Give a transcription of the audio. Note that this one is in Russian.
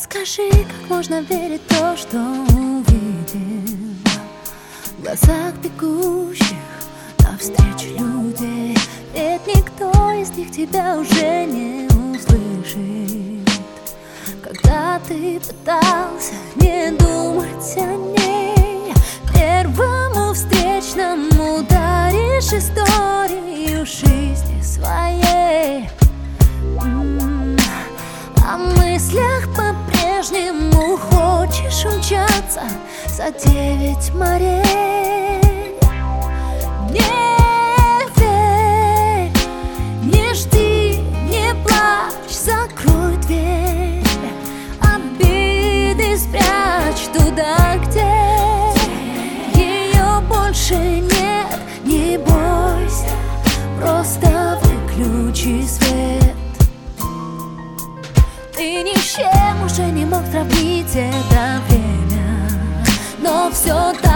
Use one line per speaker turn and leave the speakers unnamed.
Скажи, как можно верить в то, что увидим в глазах бегущих навстречу людей? Ведь никто из них тебя уже не услышит. Когда ты пытался не думать о ней, первому встречному даришь историю жизни своей. О мыслях по-прежнему хочешь умчаться за 9 морей. Не верь, не жди, не плачь, закрой дверь. Обиды спрячь туда, где ее больше нет. Не бойся, просто выключи свет. Ты ни с чем уже не мог сравнить это время, но все так